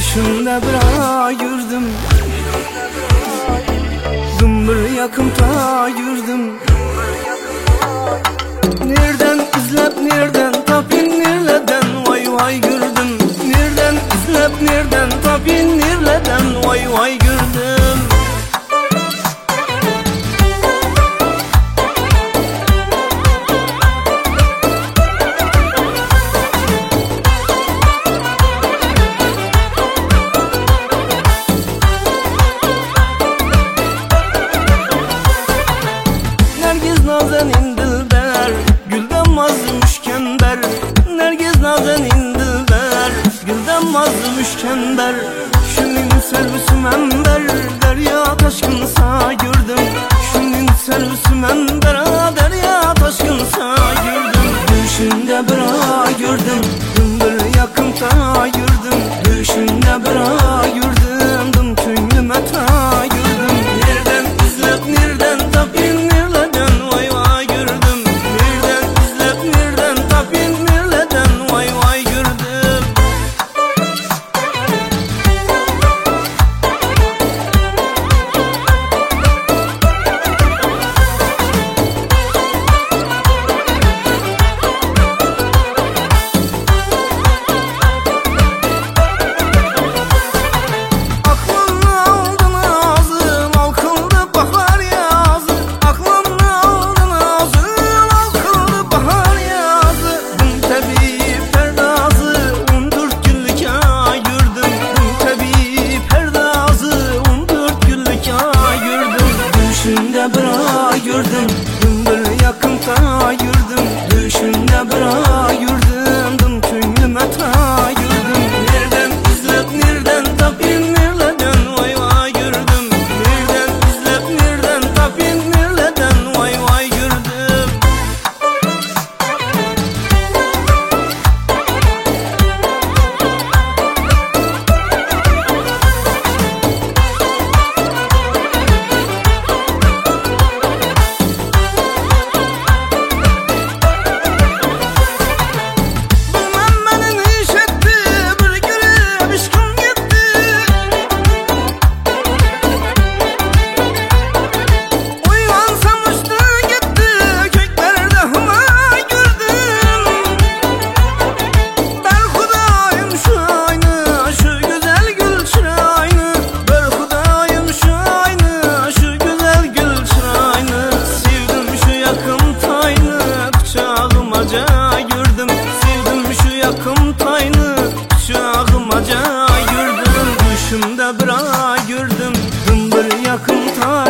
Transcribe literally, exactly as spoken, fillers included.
Düşümde bir ay yürüdüm, zımbır yakımda yürüdüm. Nereden izlep nereden tapin nereden vay vay yürüdüm. Nereden izlep nereden tapin nereden vay vay yürüdüm. Nazenin dilber, gülden mazlum müşkember. Nergiz nazenin dilber, gülden mazlum müşkember. Şunun servisi member, derya taşkınsa yürüdüm. Şunun servisi member, derya taşkınsa yürüdüm. Düşümde bir ay yürüdüm, gümbür yakımda yürüdüm. Düşümde bir ay yürüdüm, dım tüynüme ta yürüdüm. Nereden izlep nereden tapin bir ay yürüdüm, gümbür yakımda yürüdüm. Düşümde bir ay yürüdüm, dım tüynüme ta yürüdüm. Nereden izlep nereden tapin nereden vay vay yürüdüm. Nereden izlep nereden tapin nereden vay vay yürüdüm. Yürüdüm, sevdim şu yakım tayını, kucağımaca yürüdüm. Düşümde bir ay yürüdüm, gümbür yakım tay